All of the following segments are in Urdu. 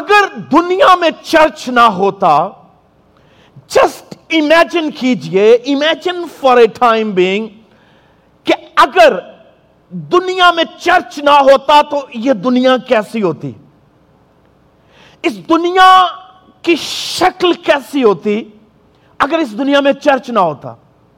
اگر دنیا میں چرچ نہ ہوتا, جسٹ امیجن کیجئے, imagine for a time being, کہ اگر دنیا میں چرچ نہ ہوتا تو یہ دنیا کیسی ہوتی, اس دنیا کی شکل کیسی ہوتی اگر اس دنیا میں چرچ نہ ہوتا.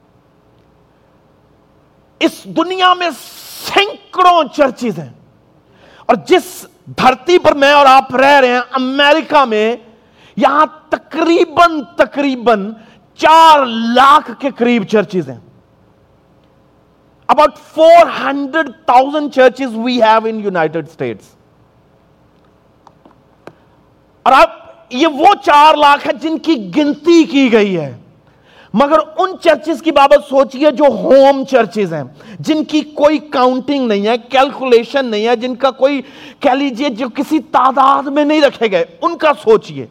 اس دنیا میں سینکڑوں چرچز ہیں, اور جس دھرتی پر میں اور آپ رہ رہے ہیں امریکہ میں, یہاں تقریباً 4 لاکھ کے قریب چرچز ہیں. About 400,000 churches we have in United States. اور اب یہ وہ 4 لاکھ ہے جن کی گنتی کی گئی ہے, مگر ان چرچز کی بابت سوچئے جو ہوم چرچز ہیں, جن کی کوئی کاؤنٹنگ نہیں ہے, کیلکولیشن نہیں ہے, جن کا کوئی کہہ لیجئے جو کسی تعداد میں نہیں رکھے گئے, ان کا سوچئے.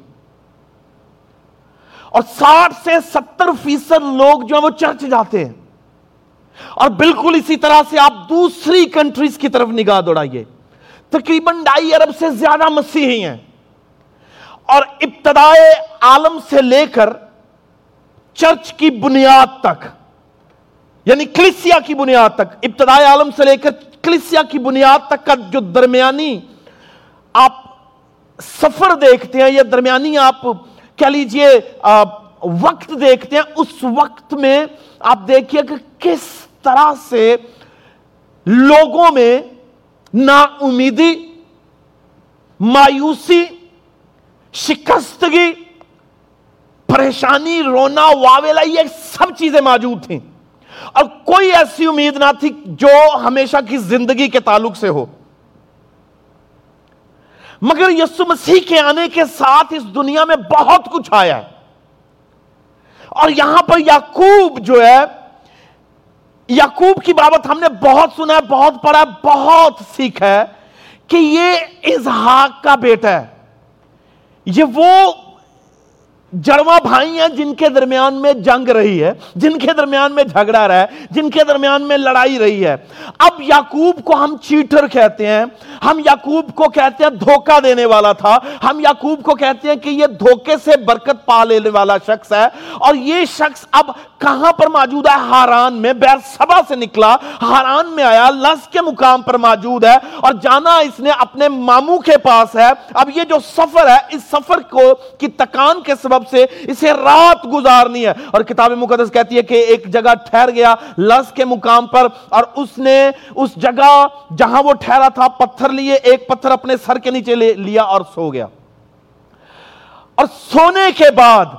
اور 60 سے 70% لوگ جو ہیں وہ چرچ جاتے ہیں. اور بالکل اسی طرح سے آپ دوسری کنٹریز کی طرف نگاہ دوڑائیے, تقریباً 2.5 ارب سے زیادہ مسیحی ہیں, اور ابتدائے عالم سے لے کر چرچ کی بنیاد تک, یعنی کلیسیا کی بنیاد تک, ابتدائے عالم سے لے کر کلیسیا کی بنیاد تک کا جو درمیانی آپ سفر دیکھتے ہیں, یا درمیانی آپ کہہ لیجئے وقت دیکھتے ہیں, اس وقت میں آپ دیکھیے کہ کس طرح سے لوگوں میں نا امیدی, مایوسی, شکستگی, پریشانی, رونا, واویلا, یہ سب چیزیں موجود تھیں, اور کوئی ایسی امید نہ تھی جو ہمیشہ کی زندگی کے تعلق سے ہو. مگر یسوع مسیح کے آنے کے ساتھ اس دنیا میں بہت کچھ آیا ہے. اور یہاں پر یعقوب جو ہے, یعقوب کی بابت ہم نے بہت سنا ہے, بہت پڑھا ہے, بہت سیکھا ہے کہ یہ اسحاق کا بیٹا ہے. یہ وہ جڑواں بھائی ہیں جن کے درمیان میں جنگ رہی ہے, جن کے درمیان میں جھگڑا رہا ہے, جن کے درمیان میں لڑائی رہی ہے. اب یعقوب کو ہم چیٹر کہتے ہیں, ہم یعقوب کو کہتے ہیں دھوکہ دینے والا تھا, ہم یعقوب کو کہتے ہیں کہ یہ دھوکے سے برکت پا لینے والا شخص ہے. اور یہ شخص اب کہاں پر موجود ہے؟ ہاران میں. بیرسبا سے نکلا, ہاران میں آیا, لز کے مقام پر موجود ہے, اور جانا اس نے اپنے ماموں کے پاس ہے. اب یہ جو سفر ہے, اس سفر کو کی تکان کے سبب سے اسے رات گزارنی ہے, اور کتاب مقدس کہتی ہے کہ ایک جگہ ٹھہر گیا لز کے مقام پر, اور اس نے اس جگہ جہاں وہ ٹھہرا تھا پتھر لیے, ایک پتھر اپنے سر کے نیچے لیا اور سو گیا. اور سونے کے بعد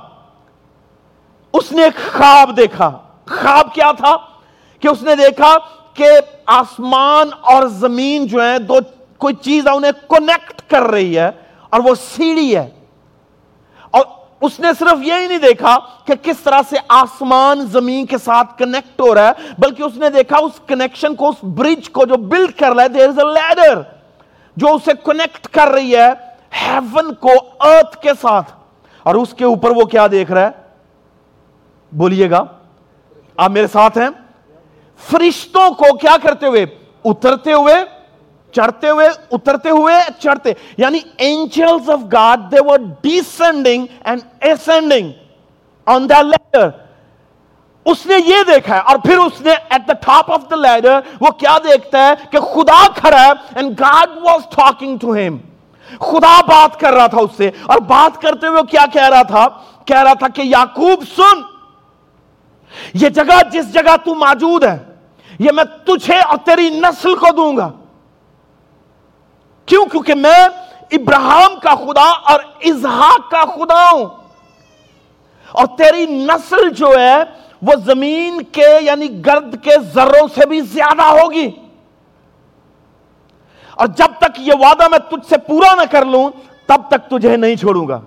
اس نے ایک خواب دیکھا. خواب کیا تھا کہ اس نے دیکھا کہ آسمان اور زمین جو ہیں, دو کوئی چیز ہے انہیں کنیکٹ کر رہی ہے, اور وہ سیڑھی ہے. اور اس نے صرف یہی نہیں دیکھا کہ کس طرح سے آسمان زمین کے ساتھ کنیکٹ ہو رہا ہے, بلکہ اس نے دیکھا اس کنیکشن کو, اس برج کو جو بلڈ کر رہا ہے, there is a ladder جو اسے کنیکٹ کر رہی ہے ہیون کو ارتھ کے ساتھ. اور اس کے اوپر وہ کیا دیکھ رہا ہے؟ بولیے گا, آپ میرے ساتھ ہیں؟ فرشتوں کو کیا کرتے ہوئے؟ اترتے ہوئے, چڑھتے ہوئے, اترتے ہوئے, چڑھتے. یعنی angels of God, they were descending and ascending on that ladder. اس نے یہ دیکھا ہے, اور پھر اس نے at the top of the ladder وہ کیا دیکھتا ہے کہ خدا کھڑا ہے, and God was talking to him. خدا بات کر رہا تھا اس سے, اور بات کرتے ہوئے وہ کیا کہہ رہا تھا؟ کہہ رہا تھا کہ یعقوب سن, یہ جگہ جس جگہ تو موجود ہے یہ میں تجھے اور تیری نسل کو دوں گا. کیوں؟ کیونکہ میں ابراہیم کا خدا اور اسحاق کا خدا ہوں, اور تیری نسل جو ہے وہ زمین کے یعنی گرد کے ذروں سے بھی زیادہ ہوگی, اور جب تک یہ وعدہ میں تجھ سے پورا نہ کر لوں تب تک تجھے نہیں چھوڑوں گا.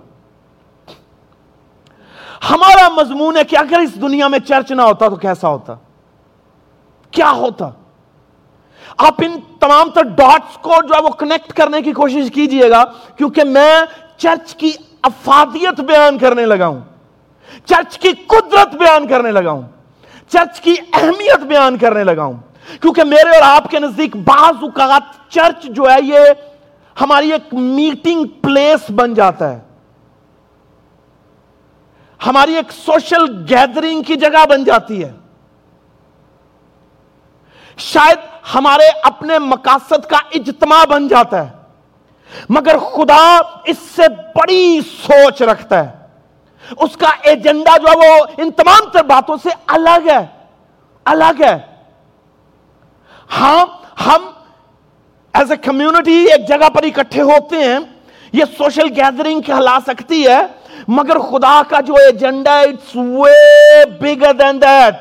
ہمارا مضمون ہے کہ اگر اس دنیا میں چرچ نہ ہوتا تو کیسا ہوتا, کیا ہوتا؟ آپ ان تمام تر ڈاٹس کو جو ہے وہ کنیکٹ کرنے کی کوشش کیجئے گا, کیونکہ میں چرچ کی افادیت بیان کرنے لگا ہوں, چرچ کی قدرت بیان کرنے لگا ہوں, چرچ کی اہمیت بیان کرنے لگا ہوں. کیونکہ میرے اور آپ کے نزدیک بعض اوقات چرچ جو ہے یہ ہماری ایک میٹنگ پلیس بن جاتا ہے, ہماری ایک سوشل گیدرنگ کی جگہ بن جاتی ہے, شاید ہمارے اپنے مقاصد کا اجتماع بن جاتا ہے. مگر خدا اس سے بڑی سوچ رکھتا ہے, اس کا ایجنڈا جو ہے وہ ان تمام تر باتوں سے الگ ہے, الگ ہے. ہاں, ہم ایز اے کمیونٹی ایک جگہ پر اکٹھے ہوتے ہیں, یہ سوشل گیدرنگ کہلا سکتی ہے, مگر خدا کا جو ایجنڈا ہے its way bigger then that.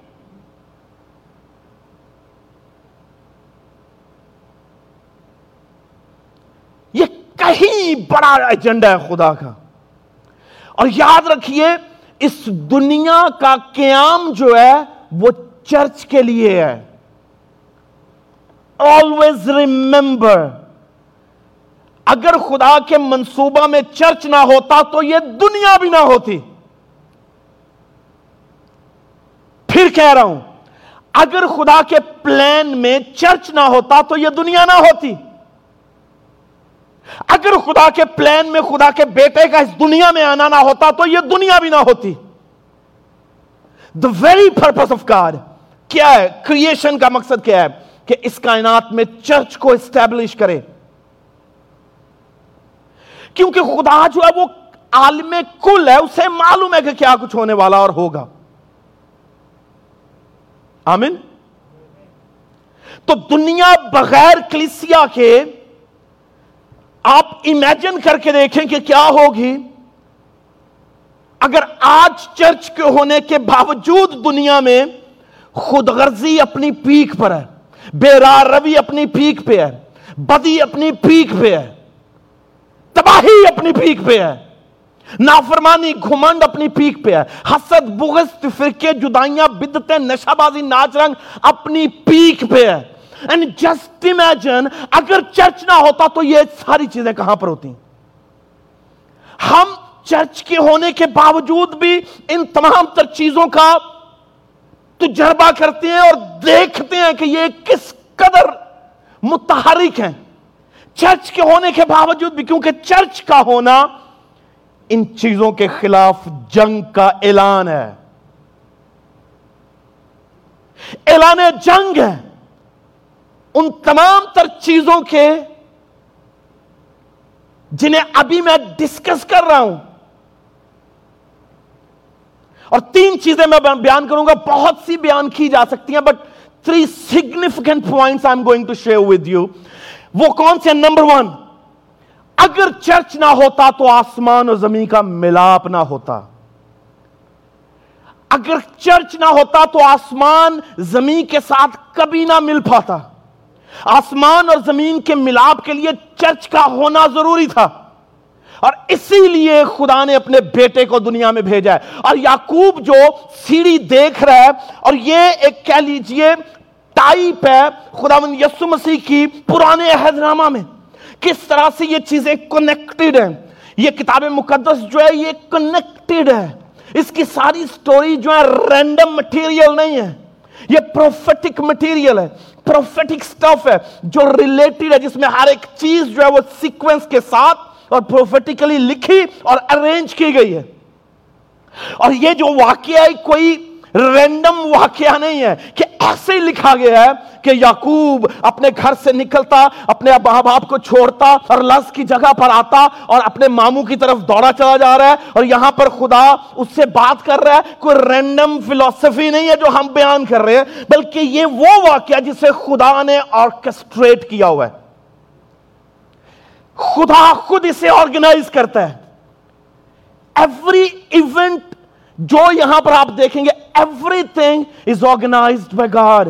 یہ کہیں بڑا ایجنڈا ہے خدا کا. اور یاد رکھیے اس دنیا کا قیام جو ہے وہ چرچ کے لیے ہے. Always remember, اگر خدا کے منصوبہ میں چرچ نہ ہوتا تو یہ دنیا بھی نہ ہوتی. پھر کہہ رہا ہوں, اگر خدا کے پلان میں چرچ نہ ہوتا تو یہ دنیا نہ ہوتی. اگر خدا کے پلان میں خدا کے بیٹے کا اس دنیا میں آنا نہ ہوتا تو یہ دنیا بھی نہ ہوتی. The very purpose of God کیا ہے؟ کریشن کا مقصد کیا ہے؟ کہ اس کائنات میں چرچ کو اسٹیبلش کرے. کیونکہ خدا جو ہے وہ عالم کل ہے, اسے معلوم ہے کہ کیا کچھ ہونے والا اور ہوگا. آمین. تو دنیا بغیر کلیسیا کے آپ امیجن کر کے دیکھیں کہ کیا ہوگی اگر آج چرچ کے ہونے کے باوجود دنیا میں خود غرضی اپنی پیک پر ہے, بے راہ روی اپنی پیک پہ ہے, بدی اپنی پیک پہ ہے, تباہی اپنی پیک پہ ہے, نافرمانی گھمنڈ اپنی پیک پہ ہے, حسد بغض فرقے جدائیاں بدعتیں نشہ بازی ناچ رنگ اپنی پیک پہ ہے. And just imagine اگر چرچ نہ ہوتا تو یہ ساری چیزیں کہاں پر ہوتی. ہم چرچ کے ہونے کے باوجود بھی ان تمام تر چیزوں کا تجربہ کرتے ہیں اور دیکھتے ہیں کہ یہ کس قدر متحرک ہیں چرچ کے ہونے کے باوجود بھی, کیونکہ چرچ کا ہونا ان چیزوں کے خلاف جنگ کا اعلان ہے, اعلان جنگ ہے ان تمام تر چیزوں کے جنہیں ابھی میں ڈسکس کر رہا ہوں. اور 3 چیزیں میں بیان کروں گا, بہت سی بیان کی جا سکتی ہیں, but 3 significant points I'm going to share with you. وہ کون سے؟ نمبر 1, اگر چرچ نہ ہوتا تو آسمان اور زمین کا ملاپ نہ ہوتا. اگر چرچ نہ ہوتا تو آسمان زمین کے ساتھ کبھی نہ مل پاتا. آسمان اور زمین کے ملاپ کے لیے چرچ کا ہونا ضروری تھا, اور اسی لیے خدا نے اپنے بیٹے کو دنیا میں بھیجا ہے. اور یعقوب جو سیڑھی دیکھ رہا ہے, اور یہ ایک کہہ لیجئے ٹائپ ہے خداوند یسوع مسیح کی پرانے عہد نامہ میں, کس طرح سے یہ چیزیں کنیکٹڈ ہیں. یہ کتاب مقدس جو ہے یہ کنیکٹڈ ہے, اس کی ساری سٹوری جو ہے رینڈم مٹیریل نہیں ہے, یہ پروفیٹک مٹیریل ہے, پروفیٹک سٹف ہے جو ریلیٹڈ ہے, جس میں ہر ایک چیز جو ہے وہ سیکوینس کے ساتھ اور پروفیٹیکلی لکھی اور ارینج کی گئی ہے. اور یہ جو واقعہ ہے کوئی رینڈم واقعہ نہیں ہے کہ ایسے ہی لکھا گیا ہے کہ یعقوب اپنے گھر سے نکلتا, اپنے ماں باپ کو چھوڑتا اور لز کی جگہ پر آتا اور اپنے ماموں کی طرف دوڑا چلا جا رہا ہے, اور یہاں پر خدا اس سے بات کر رہا ہے. کوئی رینڈم فلسفی نہیں ہے جو ہم بیان کر رہے ہیں, بلکہ یہ وہ واقعہ جسے خدا نے آرکسٹریٹ کیا ہوا ہے. خدا خود اسے آرگنائز کرتا ہے. ایوری ایونٹ جو یہاں پر آپ دیکھیں گے, everything is organised by God.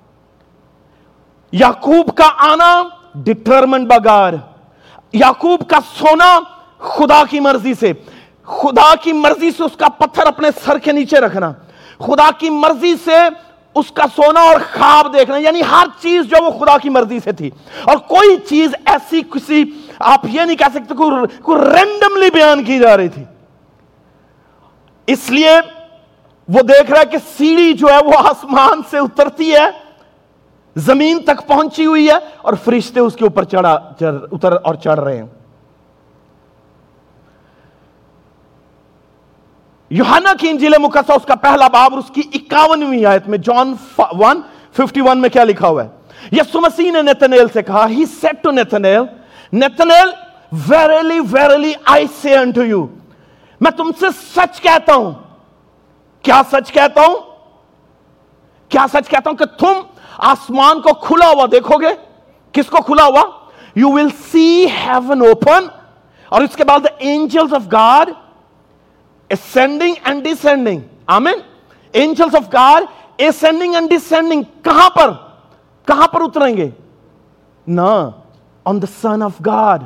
Yaqub کا آنا ڈٹرمنڈ بائی گاڈ. یعقوب کا سونا خدا کی مرضی سے, خدا کی مرضی سے اس کا پتھر اپنے سر کے نیچے رکھنا, خدا کی مرضی سے اس کا سونا اور خواب دیکھنا, یعنی ہر چیز جو وہ خدا کی مرضی سے تھی. اور کوئی چیز ایسی کسی آپ یہ نہیں کہہ سکتے کوئی رینڈملی بیان کی جا رہی تھی. اس لیے وہ دیکھ رہا ہے کہ سیڑھی جو ہے وہ آسمان سے اترتی ہے, زمین تک پہنچی ہوئی ہے اور فرشتے اس کے اوپر اتر اور چڑھ رہے ہیں. یوحنا کی انجیل مقدسہ اس کا پہلا باب اور اس کی 51ویں آیت میں جان 1:51 میں کیا لکھا ہوا ہے؟ یسوع مسیح نے نتنیل سے کہا, he said to Nathanael, verily, verily, I say unto you, میں تم سے سچ کہتا ہوں. کیا سچ کہتا ہوں؟ کیا سچ کہتا ہوں کہ تم آسمان کو کھلا ہوا دیکھو گے. کس کو کھلا ہوا؟ You will see heaven open, اور اس کے بعد the angels of God ascending and descending. Amen. Angels of God ascending and descending. کہاں پر اتریں گے؟ نا, on the Son of God.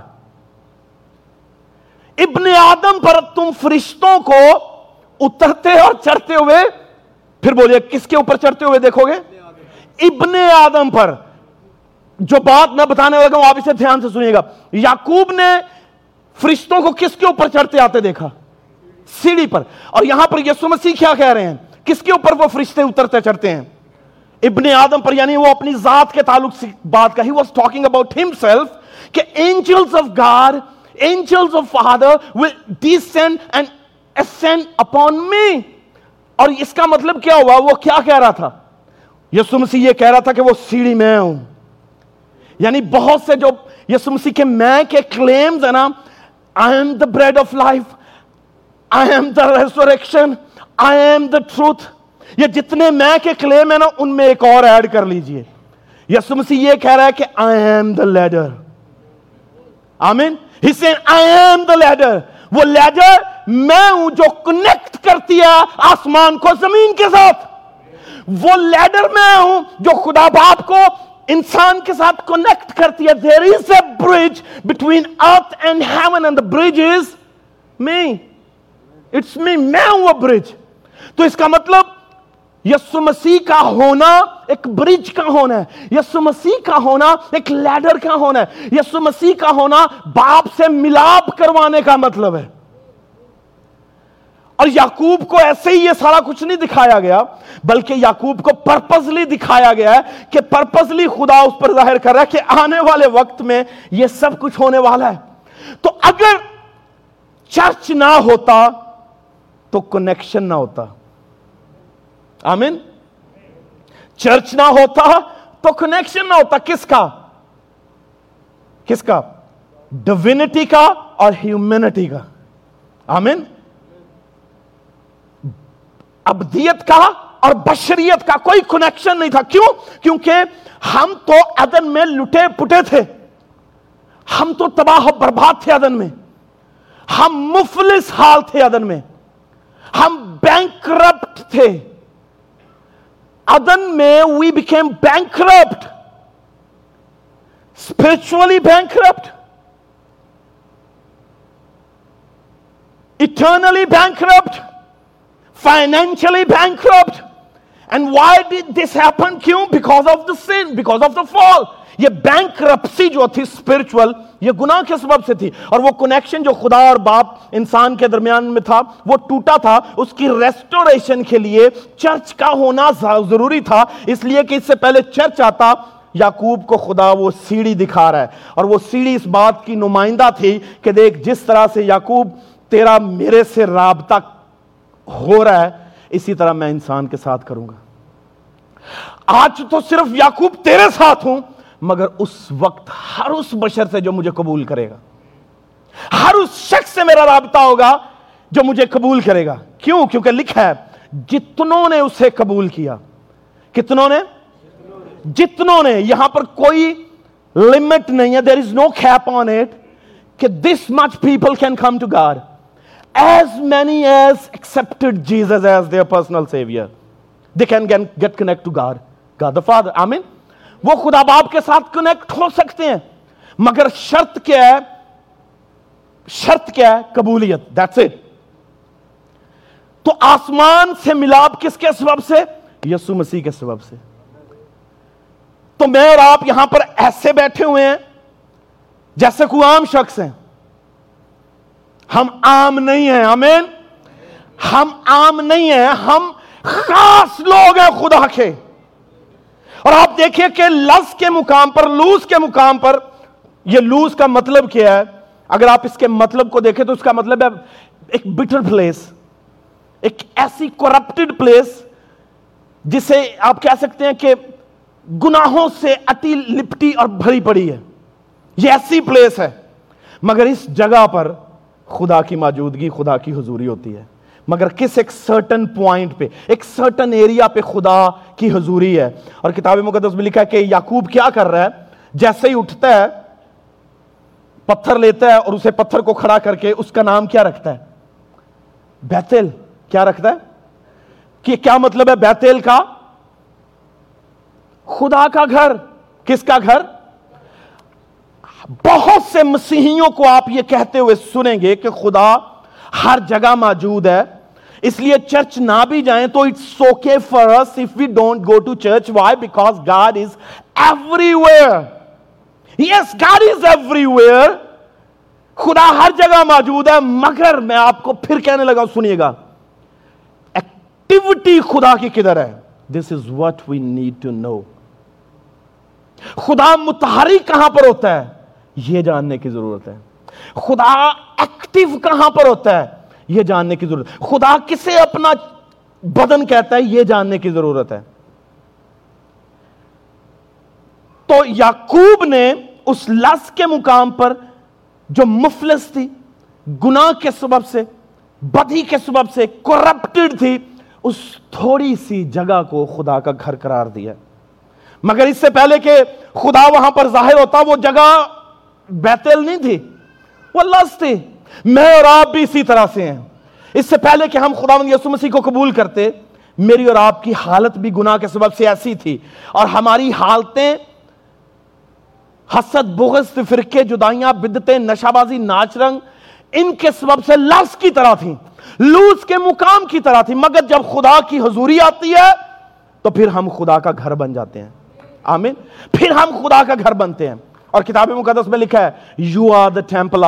ابن آدم پر تم فرشتوں کو اترتے اور چڑھتے ہوئے, پھر بولیے کس کے اوپر چڑھتے ہوئے دیکھو گے؟ ابن آدم پر. جو بات میں بتانے لگا ہوں آپ اسے دھیان سے سنیے گا. یعقوب نے فرشتوں کو کس کے اوپر چڑھتے آتے دیکھا؟ سیڑھی پر. اور یہاں پر یسوع مسیح کیا کہہ رہے ہیں؟ کس کے اوپر وہ فرشتے اترتے چڑھتے ہیں؟ ابن آدم پر. یعنی وہ اپنی ذات کے تعلق سے بات کا. He was talking about himself کہ angels of God, angels of Father will descend and ascend upon me. اور اس کا مطلب کیا ہوا؟ وہ کیا کہہ رہا تھا؟ یسوع مسیح یہ کہہ رہا تھا کہ وہ سیڑھی میں ہوں. یعنی بہت سے جو یسوع مسیح کے میں کے کلیمز ہیں نا, I am the bread of life, I am the resurrection, I am the truth, یہ جتنے میں کے کلیم ہیں نا ان میں ایک اور ایڈ کر لیجئے. یسوع مسیح یہ کہہ رہا ہے کہ I am the ladder. آمین. He said I am the ladder. وہ لیڈر میں ہوں جو کنیکٹ کرتی ہے آسمان کو زمین کے ساتھ. وہ لیڈر میں ہوں جو خدا باپ کو انسان کے ساتھ کنیکٹ کرتی ہے. There is a bridge between earth and heaven and the bridge is me. It's me. میں ہوں وہ برج. تو اس کا مطلب یسوع مسیح کا ہونا ایک برج کا ہونا ہے. یسوع مسیح کا ہونا ایک لیڈر کا ہونا ہے. یسوع مسیح کا ہونا باپ سے ملاپ کروانے کا مطلب ہے. اور یعقوب کو ایسے ہی یہ سارا کچھ نہیں دکھایا گیا, بلکہ یعقوب کو پرپزلی دکھایا گیا ہے کہ پرپزلی خدا اس پر ظاہر کر رہا ہے کہ آنے والے وقت میں یہ سب کچھ ہونے والا ہے. تو اگر چرچ نہ ہوتا تو کنیکشن نہ ہوتا. آمین. چرچ نہ ہوتا تو کنیکشن نہ ہوتا. کس کا؟ کس کا؟ ڈیوینٹی کا اور ہیومینٹی کا. آمین. ابدیت کا اور بشریت کا کوئی کنیکشن نہیں تھا. کیوں؟ کیونکہ ہم تو عدن میں لٹے پٹے تھے. ہم تو تباہ و برباد تھے عدن میں. ہم مفلس حال تھے عدن میں. ہم بینکرپٹ تھے عدن میں. we became bankrupt, spiritually bankrupt, eternally bankrupt, financially bankrupt. And why did this happen? کیوں؟ because of the sin, because of the fall. یہ بینکرپسی جو تھی اسپرچول, یہ گناہ کے سبب سے تھی. اور وہ کنیکشن جو خدا اور باپ انسان کے درمیان میں تھا وہ ٹوٹا تھا. اس کی ریسٹوریشن کے لیے چرچ کا ہونا ضروری تھا. اس لیے کہ اس سے پہلے چرچ آتا, یعقوب کو خدا وہ سیڑھی دکھا رہا ہے. اور وہ سیڑھی اس بات کی نمائندہ تھی کہ دیکھ جس طرح سے یعقوب تیرا میرے سے رابطہ ہو رہا ہے, اسی طرح میں انسان کے ساتھ کروں گا. آج تو صرف یعقوب تیرے ساتھ ہوں, مگر اس وقت ہر اس بشر سے جو مجھے قبول کرے گا, ہر اس شخص سے میرا رابطہ ہوگا جو مجھے قبول کرے گا. کیوں؟ کیونکہ لکھا ہے جتنوں نے اسے قبول کیا. کتنوں نے؟ جتنوں نے. یہاں پر کوئی لمٹ نہیں ہے. there is no cap on it کہ this much people can come to God. As many as accepted Jesus as their personal savior, they can get connect to God the Father. Amen. وہ خدا باپ کے ساتھ کنیکٹ ہو سکتے ہیں, مگر شرط کیا ہے؟ شرط کیا ہے؟ قبولیت. That's it. تو آسمان سے ملاپ کس کے سبب سے؟ یسوع مسیح کے سبب سے. تو میں اور آپ یہاں پر ایسے بیٹھے ہوئے ہیں جیسے کوئی عام شخص ہیں. ہم عام نہیں ہیں. آمین. ہم عام نہیں ہیں, ہم خاص لوگ ہیں خدا کے. اور آپ دیکھیں کہ لفظ کے مقام پر، لوز کے مقام پر، یہ لوز کا مطلب کیا ہے؟ اگر آپ اس کے مطلب کو دیکھیں تو اس کا مطلب ہے ایک بٹر پلیس، ایک ایسی کرپٹڈ پلیس جسے آپ کہہ سکتے ہیں کہ گناہوں سے اٹی لپٹی اور بھری پڑی ہے. یہ ایسی پلیس ہے، مگر اس جگہ پر خدا کی موجودگی، خدا کی حضوری ہوتی ہے. مگر کس ایک سرٹن پوائنٹ پہ، ایک سرٹن ایریا پہ خدا کی حضوری ہے. اور کتاب مقدس میں لکھا ہے کہ یعقوب کیا کر رہا ہے؟ جیسے ہی اٹھتا ہے، پتھر لیتا ہے اور اسے پتھر کو کھڑا کر کے اس کا نام کیا رکھتا ہے؟ بیتل. کیا رکھتا ہے؟ کہ کیا مطلب ہے بیتل کا؟ خدا کا گھر. کس کا گھر؟ بہت سے مسیحیوں کو آپ یہ کہتے ہوئے سنیں گے کہ خدا ہر جگہ موجود ہے، اس لیے چرچ نہ بھی جائیں تو it's okay for us if we don't go to church. Why? Because God is everywhere. Yes, God is everywhere. خدا ہر جگہ موجود ہے، مگر میں آپ کو پھر کہنے لگا، سنیے گا، ایکٹیویٹی خدا کی کدھر ہے؟ This is what we need to know. خدا متحرک کہاں پر ہوتا ہے؟ یہ جاننے کی ضرورت ہے. خدا ایکٹیو کہاں پر ہوتا ہے؟ یہ جاننے کی ضرورت ہے. خدا کسے اپنا بدن کہتا ہے؟ یہ جاننے کی ضرورت ہے. تو یعقوب نے اس لفظ کے مقام پر جو مفلس تھی، گناہ کے سبب سے، بدی کے سبب سے کرپٹڈ تھی، اس تھوڑی سی جگہ کو خدا کا گھر قرار دیا. مگر اس سے پہلے کہ خدا وہاں پر ظاہر ہوتا، وہ جگہ بیتل نہیں تھی، وہ لفظ تھی. میں اور آپ بھی اسی طرح سے ہیں. اس سے پہلے کہ ہم خداوند یسوع مسیح کو قبول کرتے، میری اور آپ کی حالت بھی گناہ کے سبب سے ایسی تھی، اور ہماری حالتیں حسد، بغض، فرقے، جدائیاں، بدعتیں، نشہ بازی، ناچ رنگ، ان کے سبب سے لفظ کی طرح تھی، لوز کے مقام کی طرح تھی. مگر جب خدا کی حضوری آتی ہے تو پھر ہم خدا کا گھر بن جاتے ہیں. آمین. پھر ہم خدا کا گھر بنتے ہیں. اور کتاب مقدس میں لکھا ہے you are the temple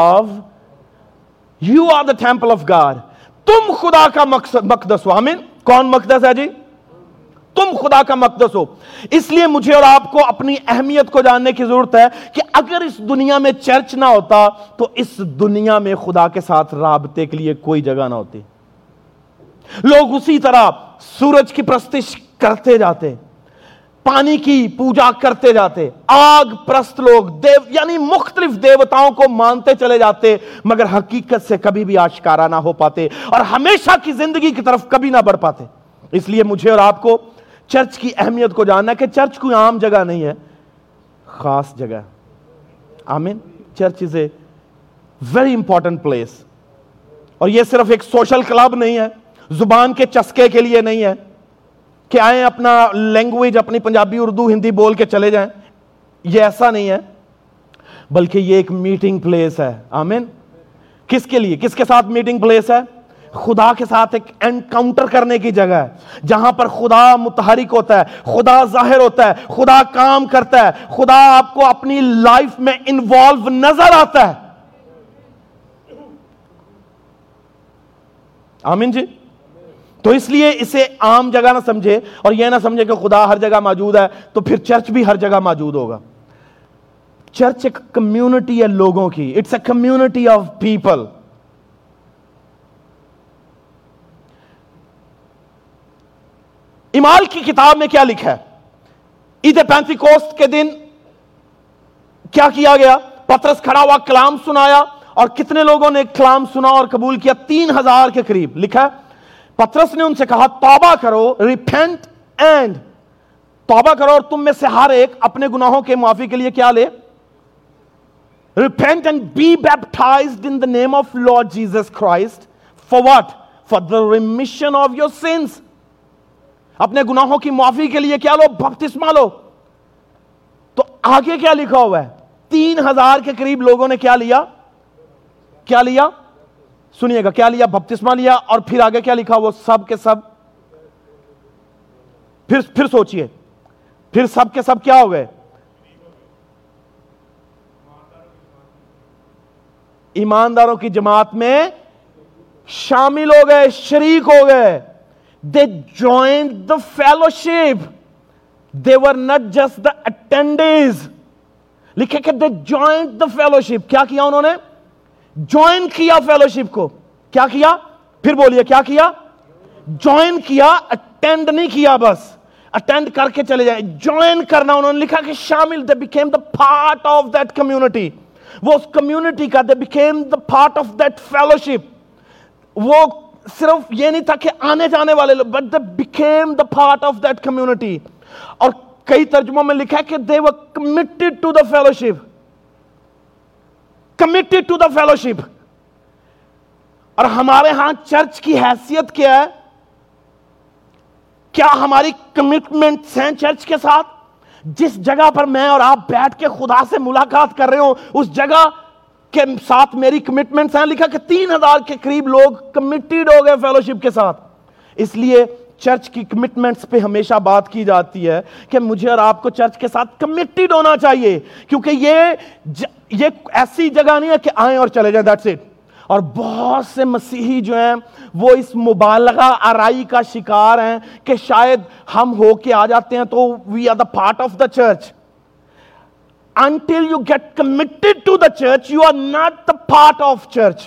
of God. تم خدا کا مقدس ہو. آمین. کون مقدس ہے جی؟ تم خدا کا مقدس ہو. اس لیے مجھے اور آپ کو اپنی اہمیت کو جاننے کی ضرورت ہے کہ اگر اس دنیا میں چرچ نہ ہوتا تو اس دنیا میں خدا کے ساتھ رابطے کے لیے کوئی جگہ نہ ہوتی. لوگ اسی طرح سورج کی پرستش کرتے جاتے، پانی کی پوجا کرتے جاتے، آگ پرست لوگ یعنی مختلف دیوتاؤں کو مانتے چلے جاتے، مگر حقیقت سے کبھی بھی آشکارا نہ ہو پاتے اور ہمیشہ کی زندگی کی طرف کبھی نہ بڑھ پاتے. اس لیے مجھے اور آپ کو چرچ کی اہمیت کو جاننا ہے کہ چرچ کوئی عام جگہ نہیں ہے، خاص جگہ. آمین. Church is a very important place. اور یہ صرف ایک سوشل کلب نہیں ہے، زبان کے چسکے کے لیے نہیں ہے کہ آئیں اپنا لینگویج اپنی پنجابی، اردو، ہندی بول کے چلے جائیں. یہ ایسا نہیں ہے، بلکہ یہ ایک میٹنگ پلیس ہے. آمین. کس کے لیے؟ کس کے ساتھ میٹنگ پلیس ہے؟ خدا کے ساتھ ایک انکاؤنٹر کرنے کی جگہ ہے، جہاں پر خدا متحرک ہوتا ہے، خدا ظاہر ہوتا ہے، خدا کام کرتا ہے، خدا آپ کو اپنی لائف میں انوالو نظر آتا ہے. آمین جی. تو اس لیے اسے عام جگہ نہ سمجھے اور یہ نہ سمجھے کہ خدا ہر جگہ موجود ہے تو پھر چرچ بھی ہر جگہ موجود ہوگا. چرچ ایک کمیونٹی ہے لوگوں کی. It's a community of people. اعمال کی کتاب میں کیا لکھا ہے؟ عید پینتیکوست کے دن کیا کیا گیا؟ پطرس کھڑا ہوا، کلام سنایا، اور کتنے لوگوں نے کلام سنا اور قبول کیا؟ 3000 کے قریب. لکھا ہے پطرس نے ان سے کہا توبہ کرو، ریپینٹ اینڈ، توبہ کرو اور تم میں سے ہر ایک اپنے گناہوں کے معافی کے لیے کیا لے؟ Repent and be baptised in the name of Lord Jesus Christ. For what? For the remission of your sins. اپنے گناہوں کی معافی کے لیے کیا لو؟ بپتسمہ لو. تو آگے کیا لکھا ہوا ہے؟ 3000 کے قریب لوگوں نے کیا لیا؟ کیا لیا؟ سنیے گا، کیا لیا؟ بپتسمہ لیا. اور پھر آگے کیا لکھا؟ وہ سب کے سب، پھر سوچئے، پھر سب کے سب کیا ہو گئے؟ ایمانداروں کی جماعت میں شامل ہو گئے، شریک ہو گئے. They joined the fellowship. They were not just the attendees. لکھے کہ they joined the fellowship. کیا کیا انہوں نے؟ join کیا fellowship کو. کیا کیا؟ پھر بولیے کیا کیا؟ join کیا, attend نہیں کیا بس. attend کر کے چلے جائے. join کرنا, انہوں نے لکھا کہ شامل, they became the part of that community. وہ اس community کا, they became the part of that fellowship. وہ صرف یہ نہیں تھا کہ آنے جانے والے لوگ, but they became the part of that community. اور کئی ترجموں میں لکھا ہے کہ they were committed to the fellowship. committed to the fellowship. اور ہمارے ہاں چرچ کی حیثیت کیا ہے؟ کیا ہماری کمٹمنٹس ہیں چرچ کے ساتھ؟ جس جگہ پر میں اور آپ بیٹھ کے خدا سے ملاقات کر رہے ہوں, اس جگہ کے ساتھ میری کمٹمنٹس ہیں. لکھا کہ 3000 کے قریب لوگ کمیٹڈ ہو گئے فیلوشپ کے ساتھ. اس لیے چرچ کی کمٹمنٹس پہ ہمیشہ بات کی جاتی ہے کہ مجھے اور آپ کو چرچ کے ساتھ کمیٹڈ ہونا چاہیے, کیونکہ یہ ایسی جگہ نہیں ہے کہ آئیں اور چلے جائیں, دیٹس اٹ. اور بہت سے مسیحی جو ہیں وہ اس مبالغہ آرائی کا شکار ہیں کہ شاید ہم ہو کے آ جاتے ہیں تو we are the part of the church. Until you get committed to the church, you are not the part of church.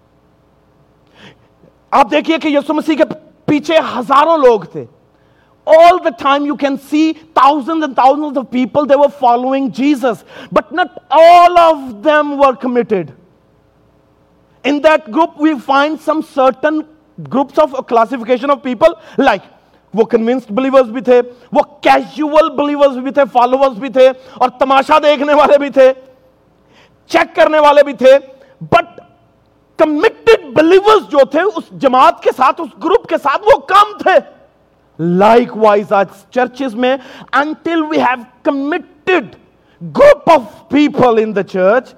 آپ دیکھیے کہ یسوع مسیح کے پیچھے ہزاروں لوگ تھے. All the time you can see thousands and thousands of people, they were following Jesus, but not all of them were committed. In that group we find some certain groups of classification of people, like وہ convinced believers بھی تھے, وہ casual believers بھی تھے, followers بھی تھے, اور تماشا دیکھنے والے بھی تھے, چیک کرنے والے بھی تھے. but committed believers جو تھے اس جماعت کے ساتھ, اس گروپ کے ساتھ, وہ کم تھے. likewise آج churches میں until we have committed group of people in the church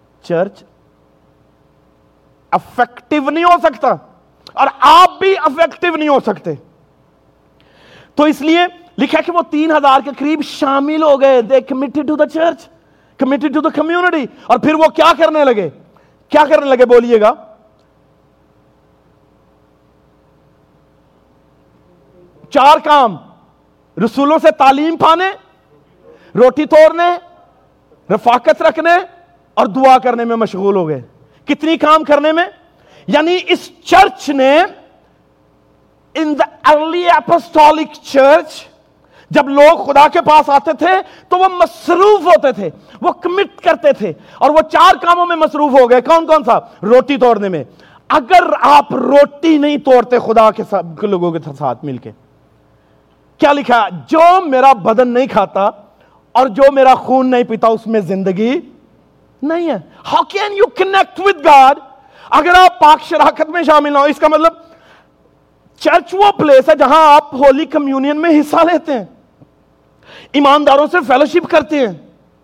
effective نہیں ہو سکتا, اور آپ بھی افیکٹو نہیں ہو سکتے. تو اس لیے لکھا کہ وہ 3000 کے قریب شامل ہو گئے. they committed to the church, committed to the community. اور پھر وہ کیا کرنے لگے؟ کیا کرنے لگے بولیے گا؟ چار کام: رسولوں سے تعلیم پانے, روٹی توڑنے, رفاقت رکھنے, اور دعا کرنے میں مشغول ہو گئے. کتنی کام کرنے میں؟ یعنی اس چرچ نے in the early apostolic church جب لوگ خدا کے پاس آتے تھے تو وہ مصروف ہوتے تھے, وہ کمٹ کرتے تھے, اور وہ 4 کاموں میں مصروف ہو گئے. کون کون سا؟ روٹی توڑنے میں. اگر آپ روٹی نہیں توڑتے خدا کے ساتھ لوگوں کے ساتھ مل کے, کیا لکھا؟ جو میرا بدن نہیں کھاتا اور جو میرا خون نہیں پیتا اس میں زندگی نہیں ہے. How can you connect with God اگر آپ پاک شراکت میں شامل نہ ہو؟ اس کا مطلب چرچ وہ پلیس ہے جہاں آپ ہولی کمیونین میں حصہ لیتے ہیں, ایمانداروں سے فیلوشپ کرتے ہیں,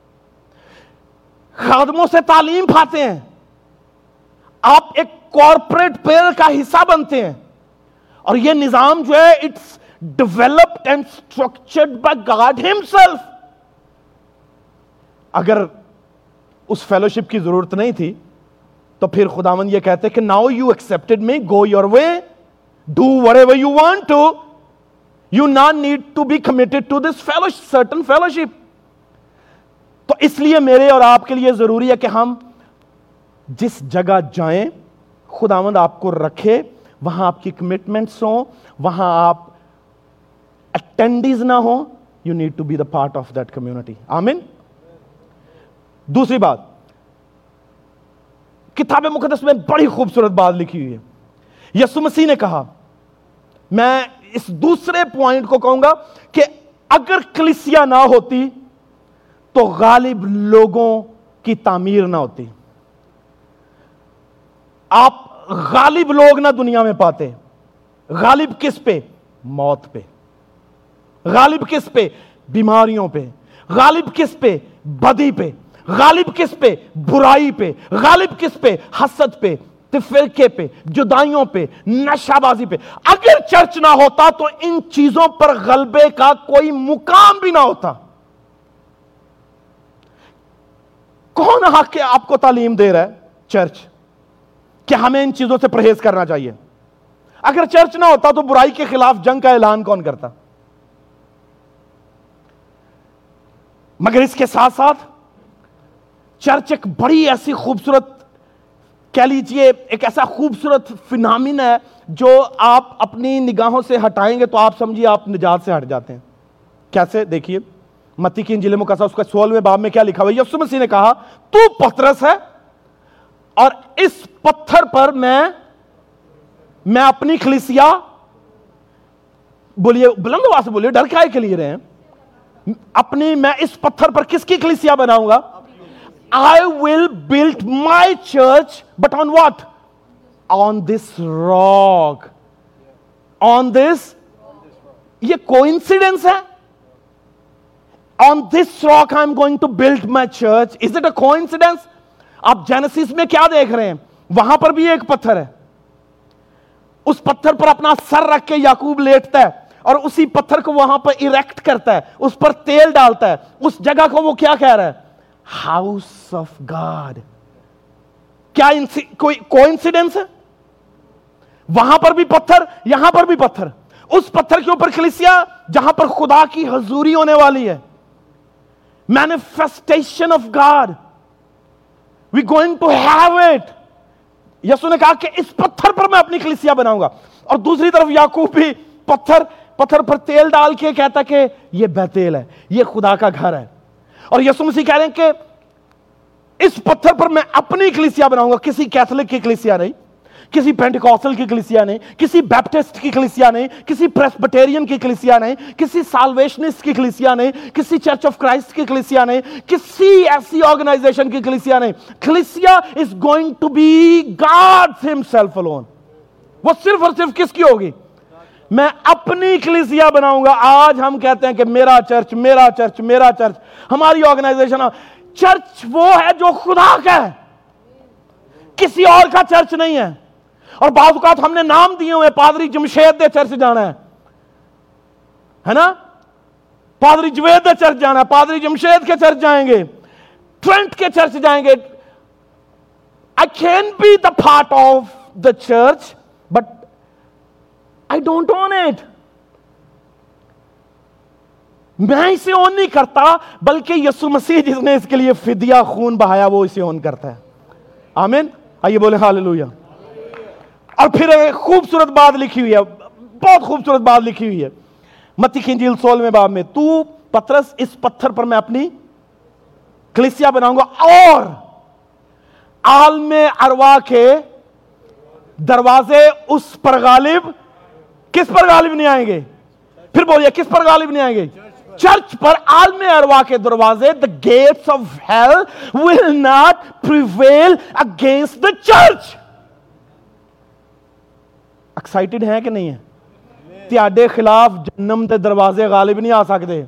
خادموں سے تعلیم پاتے ہیں, آپ ایک کارپوریٹ پیئر کا حصہ بنتے ہیں. اور یہ نظام جو ہے it's developed and structured by God himself. اگر اس فیلوشپ کی ضرورت نہیں تھی تو پھر خداوند یہ کہتے کہ now you accepted me, go your way, do whatever you want to, you not need to be committed to this fellowship, certain fellowship. تو اس لیے میرے اور آپ کے لیے ضروری ہے کہ ہم جس جگہ جائیں خداوند آپ کو رکھے, وہاں آپ کی کمٹمنٹس ہوں, وہاں آپ اٹینڈیز نہ ہوں. you need to be the part of that community. آمین. دوسری بات, کتاب مقدس میں بڑی خوبصورت بات لکھی ہوئی ہے. یسوع مسیح نے کہا, میں اس دوسرے پوائنٹ کو کہوں گا کہ اگر کلیسیا نہ ہوتی تو غالب لوگوں کی تعمیر نہ ہوتی. آپ غالب لوگ نہ دنیا میں پاتے. غالب کس پہ؟ موت پہ. غالب کس پہ؟ بیماریوں پہ. غالب کس پہ؟ بدی پہ. غالب کس پہ؟ برائی پہ. غالب کس پہ؟ حسد پہ, تفرقے پہ, جدائیوں پہ, نشہ بازی پہ. اگر چرچ نہ ہوتا تو ان چیزوں پر غلبے کا کوئی مقام بھی نہ ہوتا. کون حق کے آپ کو تعلیم دے رہا ہے؟ چرچ, کہ ہمیں ان چیزوں سے پرہیز کرنا چاہیے. اگر چرچ نہ ہوتا تو برائی کے خلاف جنگ کا اعلان کون کرتا؟ مگر اس کے ساتھ ساتھ چرچ ایک بڑی ایسی خوبصورت, کہہ لیجئے ایک ایسا خوبصورت فنامن ہے جو آپ اپنی نگاہوں سے ہٹائیں گے تو آپ سمجھیے آپ نجات سے ہٹ جاتے ہیں. کیسے؟ دیکھیے متی کی انجیل مقدسہ اس کا 16ویں باب میں کیا لکھا ہوا ہے. یسوع مسیح نے کہا تو پترس ہے اور اس پتھر پر میں اپنی کلیسیا, بولیے بلند آواز سے بولیے, ڈر کائے کے لیے رہے ہیں, میں اس پتھر پر کس کی کلیسیا بناؤں گا؟ I will build my church, but on what? On this rock. On this? یہ coincidence ہے? On this rock I'm going to build my church. Is it a coincidence? آپ جینیسس میں کیا دیکھ رہے ہیں؟ وہاں پر بھی ایک پتھر ہے. اس پتھر پر اپنا سر رکھ کے یعقوب لیٹتا ہے اور اسی پتھر کو وہاں پر اریکٹ کرتا ہے, اس پر تیل ڈالتا ہے. اس جگہ کو وہ کیا کہہ رہا ہے؟ House of God. کیا کوئی کوئنسیڈنس ہے؟ وہاں پر بھی پتھر, یہاں پر بھی پتھر. اس پتھر کے اوپر کلیسیا جہاں پر خدا کی حضوری ہونے والی ہے, manifestation of God, we going to have it. یسوع نے کہا کہ اس پتھر پر میں اپنی کلیسیا بناؤں گا. اور دوسری طرف یعقوب بھی پتھر پر تیل ڈال کے کہتا کہ یہ بیتیل ہے, یہ خدا کا گھر ہے. اور یسوع مسیح کہہ رہے ہیں کہ اس پتھر پر میں اپنی کلیسیا بناؤں گا. کسی کیتھولک کی کلیسیا نہیں, کسی پینٹیکوسٹل کی کلیسیا نہیں, کسی بیپٹسٹ کی کلیسیا نہیں, کسی پریسبٹیرین کی کلیسیا نہیں, کسی سالویشنسٹ کی کلیسیا نہیں, کسی چرچ آف کرائسٹ کی کلیسیا نہیں, کسی ایسی آرگنائزیشن کی کلیسیا نہیں. کلیسیا is going to be God himself alone. وہ صرف اور صرف کس کی ہوگی؟ میں اپنی کلیسیا بناؤں گا. آج ہم کہتے ہیں کہ میرا چرچ, میرا چرچ, میرا چرچ, ہماری آرگنائزیشن. چرچ وہ ہے جو خدا کا ہے, کسی اور کا چرچ نہیں ہے. اور بعض اوقات ہم نے نام دیے ہوئے, پادری جمشید دے چرچ جانا ہے نا, پادری جوید دے چرچ جانا ہے, پادری جمشید کے چرچ جائیں گے, ٹرنٹ کے چرچ جائیں گے. I can be the part of the church, but I don't own it. میں اسے اون نہیں کرتا, بلکہ یسوع مسیح جس نے اس کے لیے فدیہ خون بہایا وہ اسے اون کرتا ہے. آمین. آئیے بولیں ہاللویا. اور پھر ایک خوبصورت بات لکھی ہوئی ہے, بہت خوبصورت بات لکھی ہوئی ہے متی کی انجیل 16ویں باب میں. تو پترس, اس پتھر پر میں اپنی کلیسیا بناؤں گا اور عالم ارواح کے دروازے اس پر غالب, کس پر غالب نہیں آئیں گے؟ پھر بولیے کس پر غالب نہیں آئیں گے؟ چرچ پر. عالم ارواح کے دروازے, the gates of hell will not prevail against the church. Excited ہیں کہ نہیں ہیں؟ تیاڈے خلاف جہنم کے دروازے غالب نہیں آ سکتے.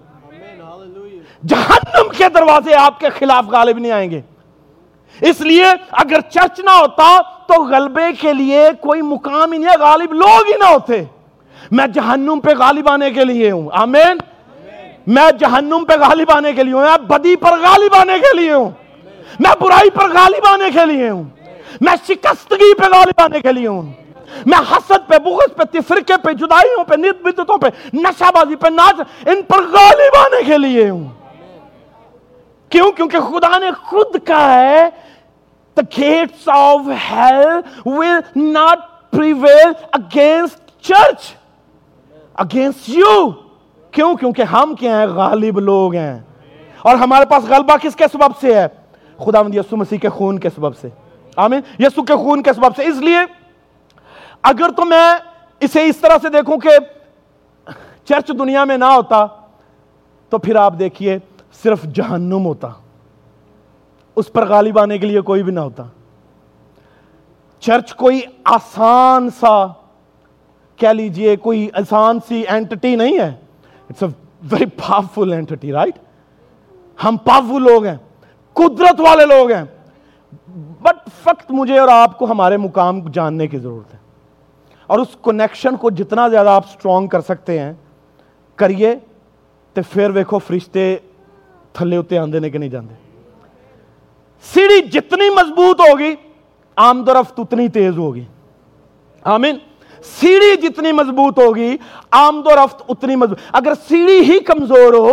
جہنم کے دروازے آپ کے خلاف غالب نہیں آئیں گے. اس لیے اگر چرچ نہ ہوتا تو غلبے کے لیے کوئی مقام ہی نہیں ہے, غالب لوگ ہی نہ ہوتے. میں جہنم پہ غالب آنے کے لیے ہوں. آمین. میں جہنم پہ غالب آنے کے لیے ہوں, میں بدی پر غالب آنے کے لیے ہوں, میں برائی پر غالب آنے کے لیے ہوں, میں شکستگی پہ غالب آنے کے لیے ہوں, میں حسد پہ, بغض پہ, تفرقے پہ, جدائیوں پہ, بدعتوں پہ, نشہ بازی پہ, ان پر غالب آنے کے لیے ہوں. کیوں؟ کیونکہ خدا نے خود کہا ہے the gates of hell will not prevail against church, against you. کیوں؟ کیونکہ ہم کیا ہیں؟ غالب لوگ ہیں. اور ہمارے پاس غلبہ کس کے سبب سے ہے؟ خداوند یسوع مسیح کے خون کے سبب سے. آمین. یسوع کے خون کے سبب سے. اس لیے اگر تو میں اسے اس طرح سے دیکھوں کہ چرچ دنیا میں نہ ہوتا تو پھر آپ دیکھیے صرف جہنم ہوتا, اس پر غالب آنے کے لیے کوئی بھی نہ ہوتا. چرچ کوئی آسان سا, کہہ لیجئے کوئی آسان سی اینٹٹی نہیں ہے. It's a very powerful entity, right. ہم پاورفل لوگ ہیں, قدرت والے لوگ ہیں, بٹ فقط مجھے اور آپ کو ہمارے مقام جاننے کی ضرورت ہے. اور اس کنیکشن کو جتنا زیادہ آپ سٹرونگ کر سکتے ہیں کریے, تو پھر ویکھو فرشتے تھلے اتے آندے نے کہ نہیں جاندے. سیڑھی جتنی مضبوط ہوگی آمد و رفت اتنی تیز ہوگی. آمین. سیڑھی جتنی مضبوط ہوگی آمد و رفت اتنی مضبوط. اگر سیڑھی ہی کمزور ہو,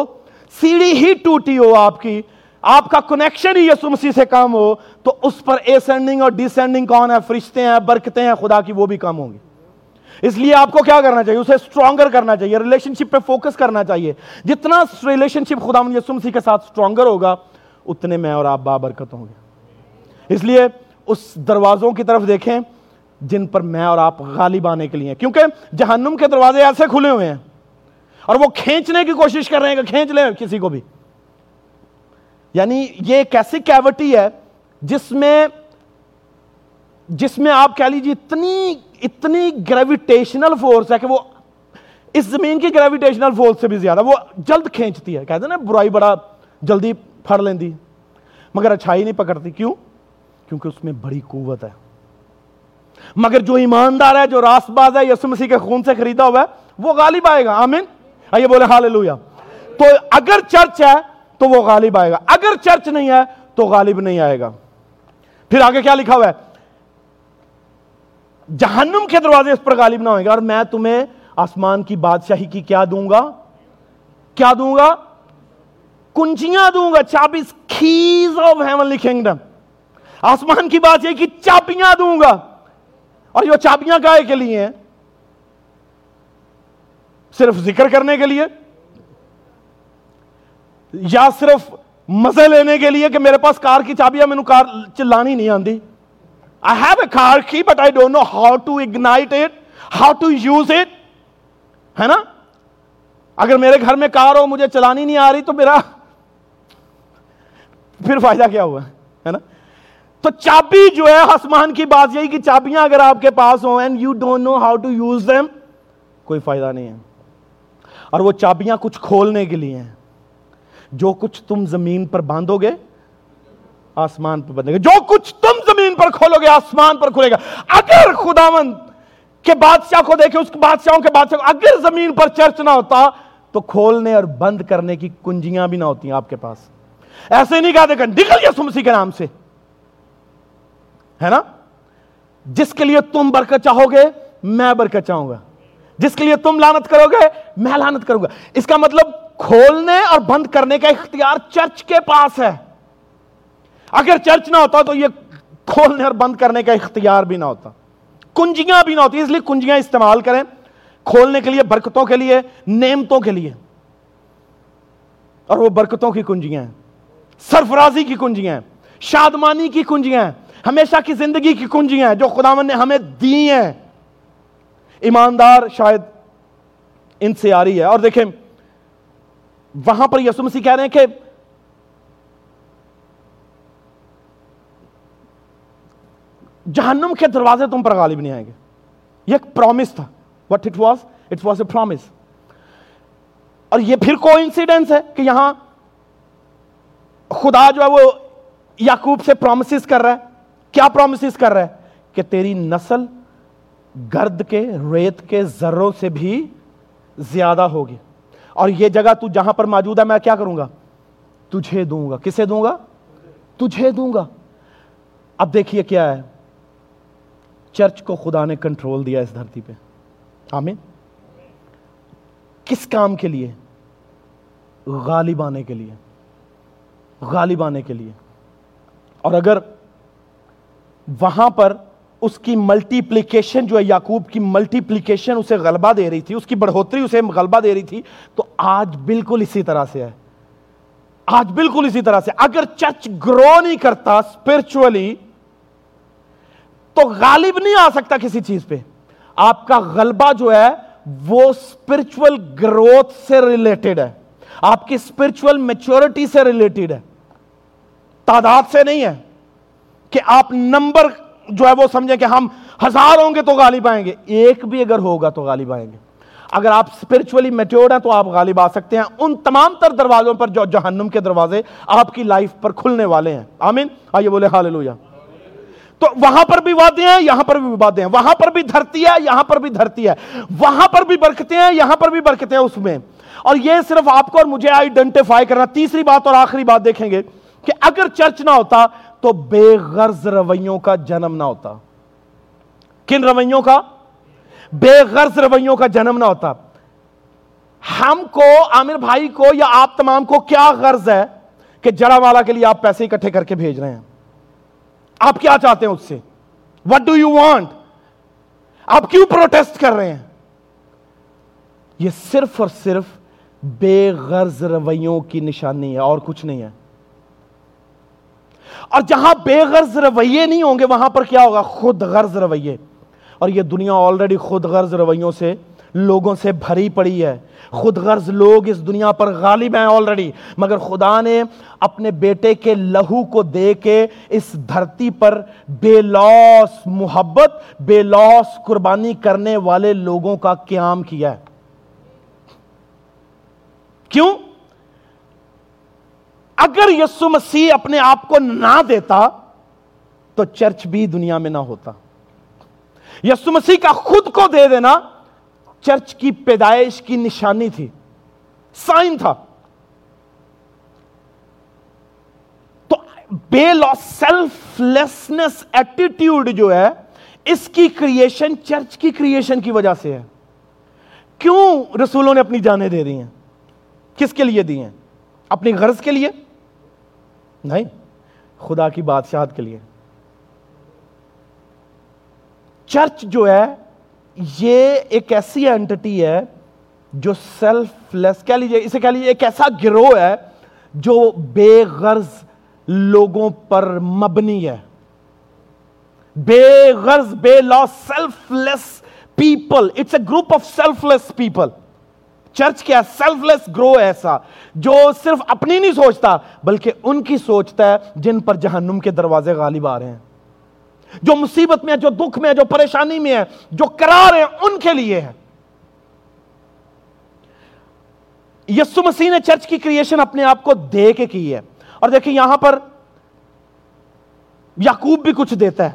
सीढ़ी ही टूटी हो आपकी, आपका कनेक्शन ही यीशु मसीह से कम हो, तो उस पर एसेंडिंग और डिसेंडिंग कौन है? फरिश्ते हैं, बरकतें हैं खुदा की, वो भी कम होंगी। इसलिए आपको क्या करना चाहिए? उसे स्ट्रॉन्गर करना चाहिए, रिलेशनशिप पे फोकस करना चाहिए। जितना रिलेशनशिप खुदा यीशु मसीह के साथ स्ट्रॉन्गर होगा, उतने मैं और आप बाबरकत होंगे। इसलिए उस दरवाजों की तरफ देखें जिन पर मैं और आप गालिब आने के लिए, क्योंकि जहन्नुम के दरवाजे ऐसे खुले हुए हैं और वो खींचने की कोशिश कर रहे हैं कि खींच ले किसी को भी। यानी ये एक ऐसी कैविटी है जिसमें आप कह लीजिए इतनी ग्रेविटेशनल फोर्स है कि वो इस जमीन की ग्रेविटेशनल फोर्स से भी ज्यादा वो जल्द खींचती है। कहते हैं ना, बुराई बड़ा जल्दी फड़ लेंदी मगर अच्छाई नहीं पकड़ती। क्यों? क्योंकि उसमें बड़ी कुव्वत है। मगर जो ईमानदार है, जो रास्तबाज है, यीशु मसीह के खून से खरीदा हुआ है, वो गालिब आएगा। आमीन, आइए बोले हालेलुया। तो अगर चर्च है तो वो गालिब आएगा, अगर चर्च नहीं है तो गालिब नहीं आएगा। फिर आगे क्या लिखा हुआ है? जहन्नुम के दरवाजे इस पर गालिब ना होंगे और मैं तुम्हें आसमान की बादशाही की क्या दूंगा? क्या दूंगा? कुंजियां दूंगा, चाबीज, कीज ऑफ हेवनली किंगडम। आसमान की बादशाही की चाबियां दूंगा। और ये चाबियां काहे के लिए हैं? सिर्फ जिक्र करने के लिए या सिर्फ मजे लेने के लिए कि मेरे पास कार की चाबियां, मैंने कार चलानी नहीं आती। I have a car key but I don't know how to ignite it, how to use it, है ना? अगर मेरे घर में कार हो, मुझे चलानी नहीं आ रही, तो मेरा फिर फायदा क्या हुआ, है ना? तो चाबी जो है आसमान की बादशाही की चाबियां अगर आपके पास हो and you don't know how to use them, कोई फायदा नहीं है। और वो चाबियां कुछ खोलने के लिए हैं। जो कुछ तुम जमीन पर बांधोगे आसमान पर बंधेगा, जो कुछ तुम जमीन पर खोलोगे आसमान पर खुलेगा। अगर खुदावंद के बादशाह को देखे, उस बादशाहों के बादशाह को, अगर जमीन पर चर्च ना होता तो खोलने और बंद करने की कुंजियां भी ना होती आपके पास। ऐसे नहीं कहा देखा निकल यीशु मसीह के नाम से, है ना? जिसके लिए तुम बरकत चाहोगे मैं बरकत चाहूंगा, जिसके लिए तुम लानत करोगे मैं लानत करूंगा। इसका मतलब खोलने और बंद करने का इख्तियार चर्च के पास है। अगर चर्च ना होता तो ये खोलने और बंद करने का इख्तियार भी ना होता, कुंजियां भी ना होती। इसलिए कुंजियां इस्तेमाल करें खोलने के लिए, बरकतों के लिए, नेमतों के लिए। और वो बरकतों की कुंजियां हैं, सरफराजी की कुंजियां हैं, शादमानी की कुंजियां हैं, हमेशा की जिंदगी की कुंजियां हैं जो खुदावंद ने हमें दी हैं। ईमानदार शायद इनसे आ रही है। और देखें वहां पर यीशु मसीह कह रहे हैं कि जहन्नुम के दरवाजे तुम पर गालिब नहीं आएंगे। यह एक प्रॉमिस था। What it was a promise. और यह फिर कोइंसिडेंस है कि यहां खुदा जो है वो याकूब से प्रॉमिसेस कर रहा है। क्या प्रॉमिसेस कर रहा है? कि तेरी नस्ल गर्द के, रेत के जर्रों से भी ज्यादा होगी। और यह जगह तू जहां पर मौजूद है मैं क्या करूंगा? तुझे दूंगा। किसे दूंगा? तुझे दूंगा। अब देखिए क्या है, चर्च को खुदा ने कंट्रोल दिया इस धरती पे। आमीन। किस काम के लिए? गालिब आने के लिए, गालिब आने के लिए। और अगर वहां पर उसकी मल्टीप्लिकेशन जो है, याकूब की मल्टीप्लिकेशन उसे गलबा दे रही थी, उसकी बढ़ोतरी उसे गलबा दे रही थी, तो आज बिल्कुल इसी तरह से है। आज बिल्कुल इसी तरह से अगर चर्च ग्रो नहीं करता स्पिरिचुअली तो गालिब नहीं आ सकता किसी चीज पे। आपका गलबा जो है वो स्पिरिचुअल ग्रोथ से रिलेटेड है, आपकी स्पिरिचुअल मैच्योरिटी से रिलेटेड है, तादाद से नहीं है कि आप नंबर जो है वो समझे कि हम 1000 होंगे तो गालिब आएंगे। एक भी अगर होगा तो गालिब आएंगे। अगर आप स्पिरिचुअली मैच्योर्ड हैं तो आप गालिब आ सकते हैं उन तमाम तर दरवाजों पर जो जहन्नुम के दरवाजे आपकी लाइफ पर खुलने वाले हैं। आमीन। आइए बोले हालेलुया। तो वहां पर भी वादे हैं, यहां पर भी वादे हैं, वहां पर भी धरती है, यहां पर भी धरती है, वहां पर भी बरकतें हैं, यहां पर भी बरकतें हैं उसमें। और यह सिर्फ आपको और मुझे आइडेंटिफाई करना। तीसरी बात और आखिरी बात देखेंगे कि अगर चर्च ना होता तो बेगर्ज रवैयों का जन्म ना होता। किन रवैयों का? बेगर्ज रवैयों का जन्म ना होता। ہم کو, عامر بھائی کو یا آپ تمام کو کیا غرض ہے کہ جڑا والا کے لیے آپ پیسے اکٹھے کر کے بھیج رہے ہیں؟ آپ کیا چاہتے ہیں اس سے؟ What do you want؟ آپ کیوں پروٹیسٹ کر رہے ہیں؟ یہ صرف اور صرف بے غرض رویوں کی نشانی ہے اور کچھ نہیں ہے. اور جہاں بے غرض رویے نہیں ہوں گے وہاں پر کیا ہوگا؟ خود غرض رویے. اور یہ دنیا آلریڈی خود غرض رویوں سے لوگوں سے بھری پڑی ہے. خود غرض لوگ اس دنیا پر غالب ہیں آلریڈی. مگر خدا نے اپنے بیٹے کے لہو کو دے کے اس دھرتی پر بے لوث محبت, بے لوث قربانی کرنے والے لوگوں کا قیام کیا ہے. کیوں؟ اگر یسوع مسیح اپنے آپ کو نہ دیتا تو چرچ بھی دنیا میں نہ ہوتا. یسوع مسیح کا خود کو دے دینا چرچ کی پیدائش کی نشانی تھی, سائن تھا. تو بے لوث سیلف لیسنس ایٹیٹیوڈ جو ہے اس کی کریشن چرچ کی کریشن کی وجہ سے ہے. کیوں رسولوں نے اپنی جانیں دے دی ہیں؟ کس کے لیے دی ہیں؟ اپنی غرض کے لیے نہیں, خدا کی بادشاہت کے لیے. چرچ جو ہے یہ ایک ایسی اینٹٹی ہے جو سیلف لیس, کہہ لیجیے اسے, کہہ لیجیے ایک ایسا گروہ ہے جو بے غرض لوگوں پر مبنی ہے. بے غرض, بے لاس, selfless people. It's a group of selfless people. Church کیا؟ سیلف لیس گروہ ایسا جو صرف اپنی نہیں سوچتا بلکہ ان کی سوچتا ہے جن پر جہنم کے دروازے غالب آ رہے ہیں, جو مصیبت میں ہے, جو دکھ میں ہے, جو پریشانی میں ہے, جو قرار ہے, ان کے لیے ہے. یسوع مسیح نے چرچ کی کریشن اپنے آپ کو دے کے کی ہے. اور دیکھیں یہاں پر یعقوب بھی کچھ دیتا ہے.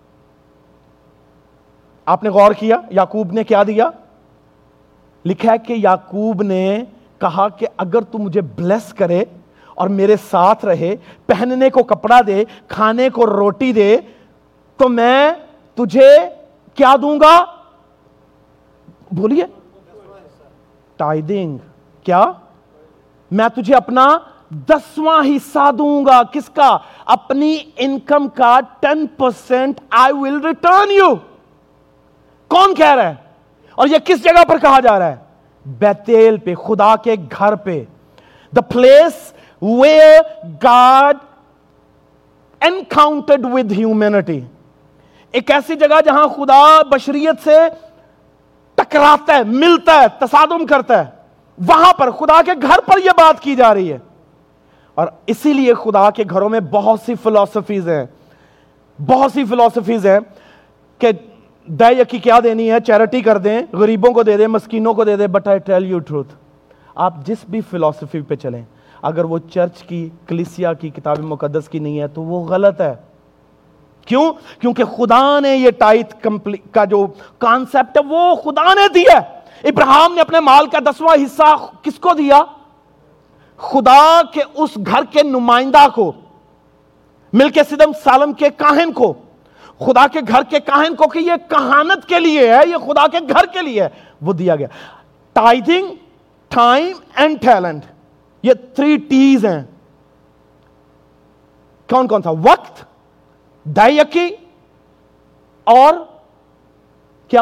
آپ نے غور کیا یعقوب نے کیا دیا؟ لکھا ہے کہ یعقوب نے کہا کہ اگر تو مجھے بلیس کرے اور میرے ساتھ رہے, پہننے کو کپڑا دے, کھانے کو روٹی دے, تو میں تجھے کیا دوں گا؟ بولیے. ٹائدنگ. کیا؟ میں تجھے اپنا 10واں حصہ دوں گا. کس کا؟ اپنی انکم کا 10% I will return you. کون کہہ رہا ہے؟ اور یہ کس جگہ پر کہا جا رہا ہے؟ بیتیل پہ, خدا کے گھر پہ. The place where God encountered with humanity. ایک ایسی جگہ جہاں خدا بشریت سے ٹکراتا ہے, ملتا ہے, تصادم کرتا ہے. وہاں پر خدا کے گھر پر یہ بات کی جا رہی ہے. اور اسی لیے خدا کے گھروں میں بہت سی فلسفیز ہیں, بہت سی فلسفیز ہیں کہ دے کی کیا دینی ہے, چیریٹی کر دیں, غریبوں کو دے دیں, مسکینوں کو دے دیں. But I tell you truth, آپ جس بھی فلسفی پہ چلیں اگر وہ چرچ کی, کلیسیا کی, کتاب مقدس کی نہیں ہے تو وہ غلط ہے. کیوں؟ کیونکہ خدا نے یہ ٹائٹ کا جو کانسیپٹ ہے وہ خدا نے دیا. ابراہیم نے اپنے مال کا 10واں حصہ کس کو دیا؟ خدا کے اس گھر کے نمائندہ کو, ملک صدم سالم کے کاہن کو, خدا کے گھر کے کاہن کو, کہ یہ کہانت کے لیے ہے, یہ خدا کے گھر کے لیے ہے, وہ دیا گیا. ٹائدنگ, ٹائم اینڈ ٹیلنٹ, یہ 3 T's ہیں. کون کون تھا؟ وقت, دائیکی اور کیا؟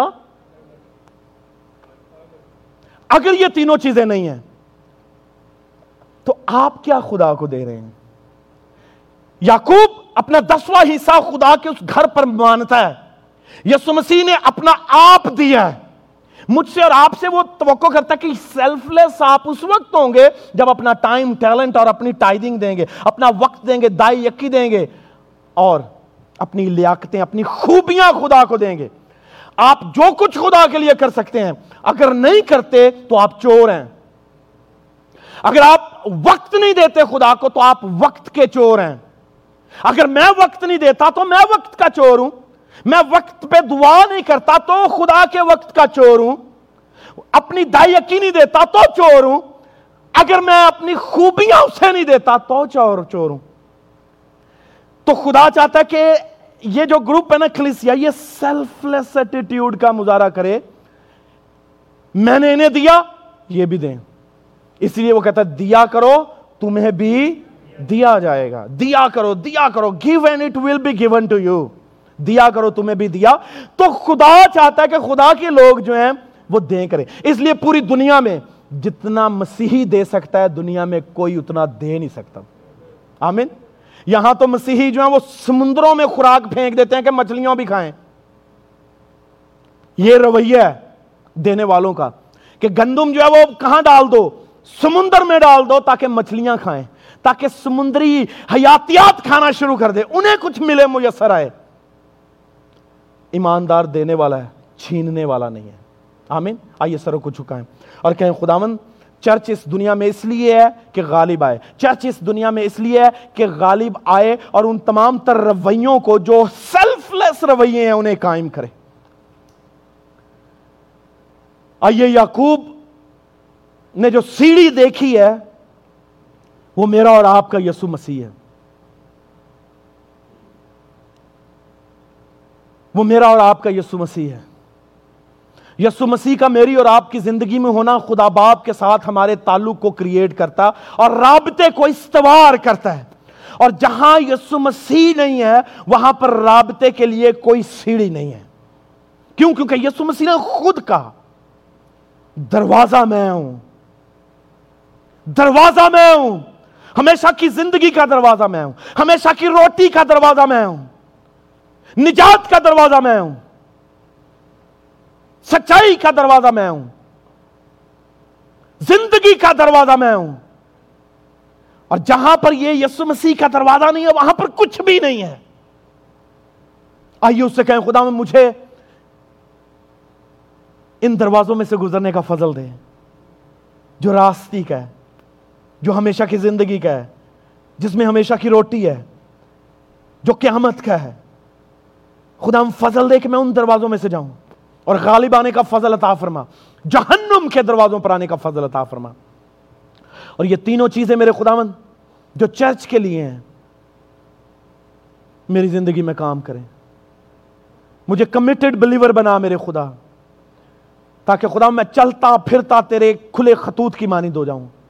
اگر یہ تینوں چیزیں نہیں ہیں تو آپ کیا خدا کو دے رہے ہیں؟ یعقوب اپنا 10واں حصہ خدا کے اس گھر پر مانتا ہے. یسوع مسیح نے اپنا آپ دیا ہے. مجھ سے اور آپ سے وہ توقع کرتا ہے کہ سیلف لیس آپ اس وقت ہوں گے جب اپنا ٹائم, ٹیلنٹ اور اپنی ٹائدنگ دیں گے, اپنا وقت دیں گے, دائی یکی دیں گے اور اپنی لیاقتیں, اپنی خوبیاں خدا کو دیں گے. آپ جو کچھ خدا کے لیے کر سکتے ہیں, اگر نہیں کرتے تو آپ چور ہیں. اگر آپ وقت نہیں دیتے خدا کو تو آپ وقت کے چور ہیں. اگر میں وقت نہیں دیتا تو میں وقت کا چور ہوں. میں وقت پہ دعا نہیں کرتا تو خدا کے وقت کا چور ہوں. اپنی دائی یقین نہیں دیتا تو چور ہوں. اگر میں اپنی خوبیاں اسے نہیں دیتا تو چور ہوں. تو خدا چاہتا ہے کہ یہ جو گروپ ہے نا کلیسیا, یہ سیلف لیس ایٹیٹیوڈ کا مظاہرہ کرے. میں نے انہیں دیا یہ بھی دیں. اس لیے وہ کہتا ہے دیا کرو تمہیں بھی دیا جائے گا. دیا کرو give and it will be given to you. دیا کرو تمہیں بھی دیا. تو خدا چاہتا ہے کہ خدا کے لوگ جو ہیں وہ دیں کریں. اس لیے پوری دنیا میں جتنا مسیحی دے سکتا ہے دنیا میں کوئی اتنا دے نہیں سکتا. آمین. یہاں تو مسیحی جو ہیں وہ سمندروں میں خوراک پھینک دیتے ہیں کہ مچھلیوں بھی کھائیں. یہ رویہ ہے دینے والوں کا کہ گندم جو ہے وہ کہاں ڈال دو؟ سمندر میں ڈال دو تاکہ مچھلیاں کھائیں, تاکہ سمندری حیاتیات کھانا شروع کر دے, انہیں کچھ ملے میسر آئے. ایماندار دینے والا ہے, چھیننے والا نہیں ہے. آمین. آئیے سروں کو جھکائیں اور کہیں خداوند چرچ اس دنیا میں اس لیے ہے کہ غالب آئے. چرچ اس دنیا میں اس لیے ہے کہ غالب آئے اور ان تمام تر رویوں کو جو سیلف لیس رویے ہیں انہیں قائم کرے. آئیے یعقوب نے جو سیڑھی دیکھی ہے وہ میرا اور آپ کا یسوع مسیح ہے. وہ میرا اور آپ کا یسوع مسیح ہے. یسوع مسیح کا میری اور آپ کی زندگی میں ہونا خدا باپ کے ساتھ ہمارے تعلق کو کریٹ کرتا اور رابطے کو استوار کرتا ہے. اور جہاں یسوع مسیح نہیں ہے وہاں پر رابطے کے لیے کوئی سیڑھی نہیں ہے. کیوں؟ کیونکہ یسوع مسیح نے خود کہا دروازہ میں ہوں, دروازہ میں ہوں, ہمیشہ کی زندگی کا دروازہ میں ہوں, ہمیشہ کی روٹی کا دروازہ میں ہوں, نجات کا دروازہ میں ہوں, سچائی کا دروازہ میں ہوں, زندگی کا دروازہ میں ہوں. اور جہاں پر یہ یسوع مسیح کا دروازہ نہیں ہے وہاں پر کچھ بھی نہیں ہے. آئیے اس سے کہیں خدا مجھے ان دروازوں میں سے گزرنے کا فضل دے جو راستی کا ہے, جو ہمیشہ کی زندگی کا ہے, جس میں ہمیشہ کی روٹی ہے, جو قیامت کا ہے. خدا ہم فضل دے کہ میں ان دروازوں میں سے جاؤں اور غالب آنے کا فضل عطا فرما, جہنم کے دروازوں پر آنے کا فضل عطا فرما. اور یہ تینوں چیزیں میرے خداوند جو چرچ کے لیے ہیں میری زندگی میں کام کریں. مجھے کمیٹڈ بلیور بنا میرے خدا, تاکہ خدا میں چلتا پھرتا تیرے کھلے خطوط کی مانند ہو جاؤں.